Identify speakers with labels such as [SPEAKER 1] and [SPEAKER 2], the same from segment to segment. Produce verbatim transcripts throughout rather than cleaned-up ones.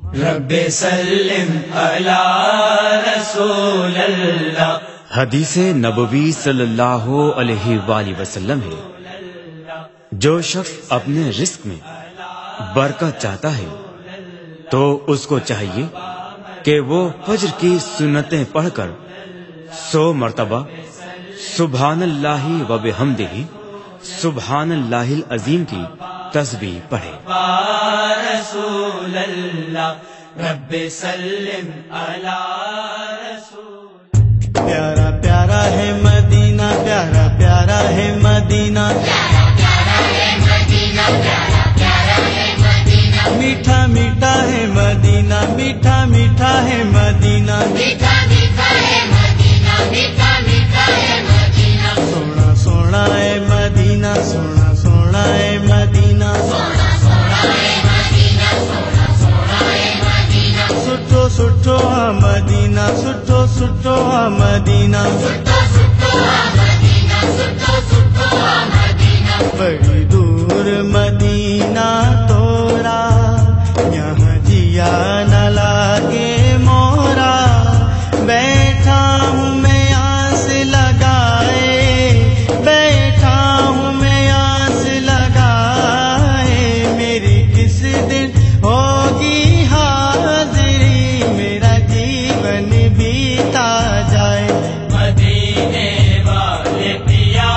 [SPEAKER 1] रब्बे सल्लिम अला रसूल अल्लाह।
[SPEAKER 2] हदीसे नबवी सल्लल्लाहु अलैहि वसल्लम है, जो शख्स अपने रिस्क में बरकत चाहता है तो उसको चाहिए कि वो फज्र की सुन्नतें पढ़कर सौ मर्तबा सुब्हानल्लाहि व बिहम्दिही सुब्हानल्लाहिल अज़ीम की तस्बीह पढ़े।
[SPEAKER 1] रसूल अल्लाह रब्बे सल्लिम अला रसूल।
[SPEAKER 3] प्यारा प्यारा है मदीना, प्यारा प्यारा है मदीना,
[SPEAKER 4] प्यारा प्यारा है मदीना, प्यारा प्यारा है मदीना,
[SPEAKER 3] मीठा मीठा है मदीना, मीठा मीठा है मदीना,
[SPEAKER 4] मीठा मीठा है मदीना, मीठा मीठा है मदीना,
[SPEAKER 3] सोना सोना है मदीना, सोना सोना है मदीना,
[SPEAKER 4] सोना सोना है मदीना, सोना सोना है मदीना,
[SPEAKER 3] सुठो सुठो आ मदीना, सुठो सुठो आ मदीना,
[SPEAKER 4] सुठो सुठो आ मदीना, सुठो सुठो आ मदीना,
[SPEAKER 3] बड़ी दूर मदीना तोरा, यहाँ जिया न लागे मोरा, बैठा हूँ मैं आस लगाए, बैठा हूँ मैं आस लगाए, मेरी किस दिन होगी हाजिरी, मेरा जीवन बीता जाए।
[SPEAKER 1] मदीने वाले पिया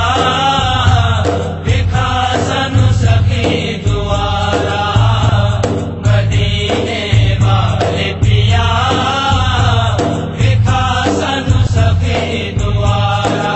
[SPEAKER 1] दिखा सनु सखी द्वारा। मदीने वाले पिया दिखा सनु सखी द्वारा।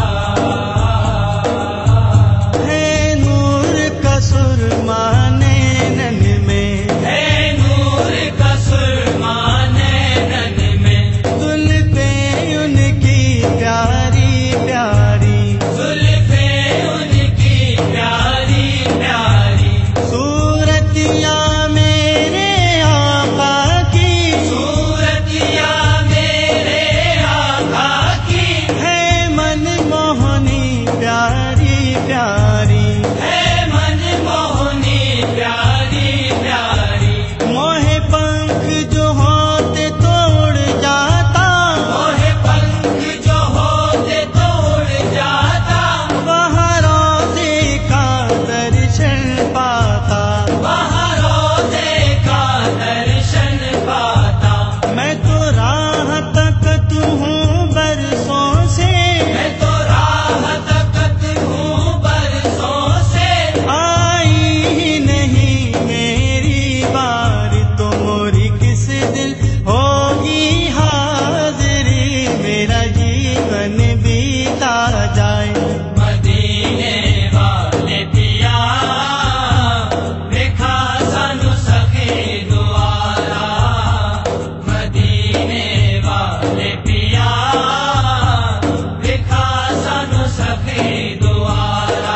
[SPEAKER 3] है नूर का सुरमा नैनन में,
[SPEAKER 1] है नूर का सुरमा नैनन में,
[SPEAKER 3] जुल्फे उनकी प्यारी प्यारी,
[SPEAKER 1] जुल्फे उनकी प्यारी प्यारी,
[SPEAKER 3] सूरतिया मेरे आका की,
[SPEAKER 1] सूरतिया मेरे आका की,
[SPEAKER 3] है मन मोहनी प्यारी प्यारी,
[SPEAKER 1] है मन मोहनी प्यारी प्यारी।
[SPEAKER 3] मोहे पंख जो होते तोड़ जाता,
[SPEAKER 1] मोहे पंख जो होते तोड़ जाता,
[SPEAKER 3] वहाँ रोज़े का दर्शन पाता,
[SPEAKER 1] वहाँ रोज़े का दर्शन पाता।
[SPEAKER 3] मैं तो राह तकत हूँ बरसों से,
[SPEAKER 1] मैं तो राह तकत हूँ बरसों से,
[SPEAKER 3] आई ही नहीं मेरी बारी, तो मोरी किस दिल होगी हाजिरी, मेरा जीवन बीता जाए।
[SPEAKER 1] मदीने वाले पिया दिखा सनु सखी द्वारा। मदीने वाले पिया दिखा सनु सखी द्वारा।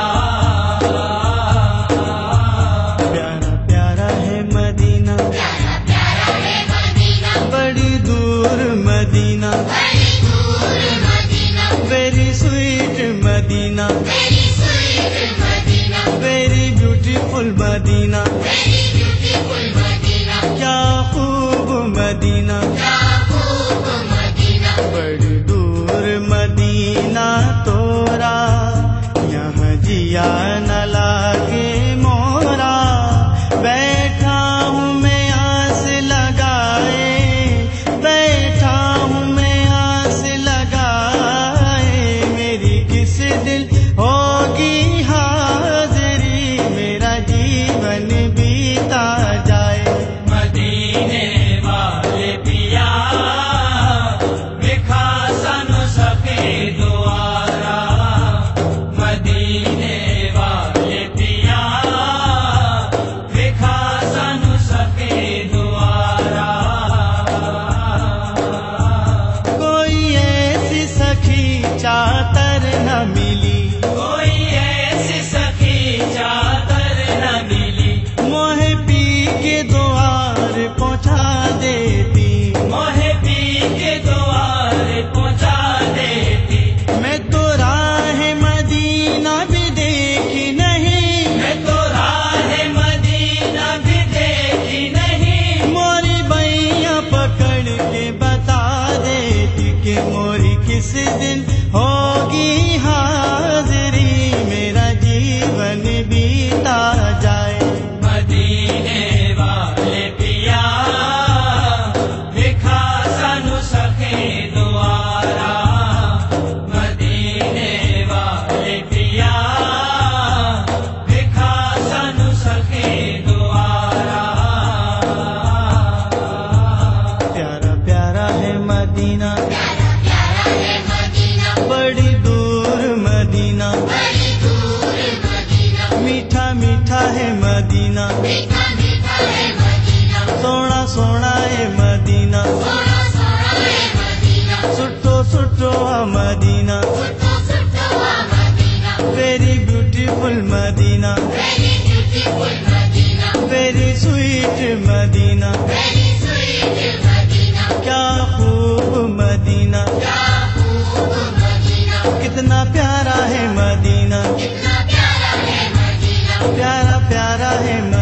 [SPEAKER 3] प्यारा प्यारा है मदीना,
[SPEAKER 4] प्यारा प्यारा है मदीना,
[SPEAKER 3] बड़ी दूर मदीना,
[SPEAKER 4] बड़ी दूर Madina,
[SPEAKER 3] very sweet Madina,
[SPEAKER 4] very sweet Madina,
[SPEAKER 3] very beautiful Madina,
[SPEAKER 4] very beautiful Madina,
[SPEAKER 3] क्या खूब मदीना,
[SPEAKER 4] क्या खूब मदीना,
[SPEAKER 3] बड़ी दूर मदीना तोरा, यहाँ जिया न लागे मोरा, बैठा हूँ मैं आस लगाए, बैठा हूँ मैं आस लगाए, मेरी किस दिल होगी हाजिरी, मेरा जीवन बीता जाए।
[SPEAKER 1] मदीने वाले पिया
[SPEAKER 3] दिन होगी हाजिरी, मेरा जीवन बीता जाए।
[SPEAKER 1] मदीने वाले पिया दिखा सानू सखे द्वारा, मदीने वाले पिया दिखा सानू सखे द्वारा।
[SPEAKER 3] प्यारा प्यारा है मदीना,
[SPEAKER 4] प्यारा प्यारा है मदीना,
[SPEAKER 3] बड़ी दूर मदीना,
[SPEAKER 4] बड़ी दूर मदीना,
[SPEAKER 3] मीठा मीठा है मदीना,
[SPEAKER 4] मीठा मीठा है मदीना,
[SPEAKER 3] सोना सोना है मदीना,
[SPEAKER 4] सोना सोना है मदीना,
[SPEAKER 3] सुटो सुटो आ मदीना,
[SPEAKER 4] सुटो सुटो आ Madina,
[SPEAKER 3] very beautiful Madina,
[SPEAKER 4] very beautiful Madina,
[SPEAKER 3] very sweet Madina,
[SPEAKER 4] very sweet Madina,
[SPEAKER 3] क्या खूब मदीना,
[SPEAKER 4] क्या खूब मदीना,
[SPEAKER 3] कितना प्यारा है मदीना,
[SPEAKER 4] कितना प्यारा है मदीना,
[SPEAKER 3] प्यारा प्यारा है मदीना।